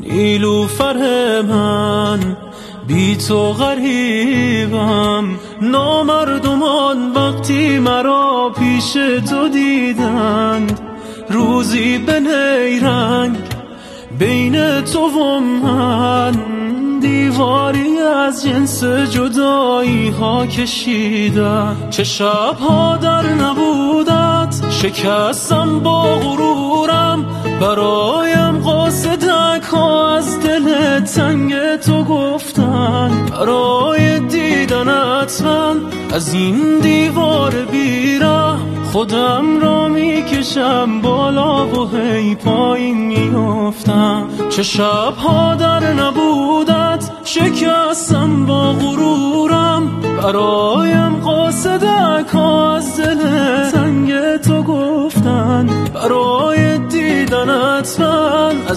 نیلوفر من بی تو غریبم، نامردمان وقتی مرا پیش تو دیدند، روزی به نیرنگ بین تو و من، دیواری از جنس جدایی ها کشیدم. چه شبها در نبودت شکستم با غرورم، برایم قاصدک ها از دل تنگ تو گفتن، برای دیدنت من از این دیوار بیره خودم را میکشم بالا و هی پایین میافتم. چه شبها در نبودت شکستم با غرورم، برایم قاصدک ها از دل تنگ تو گفتن، برای دیدنت من از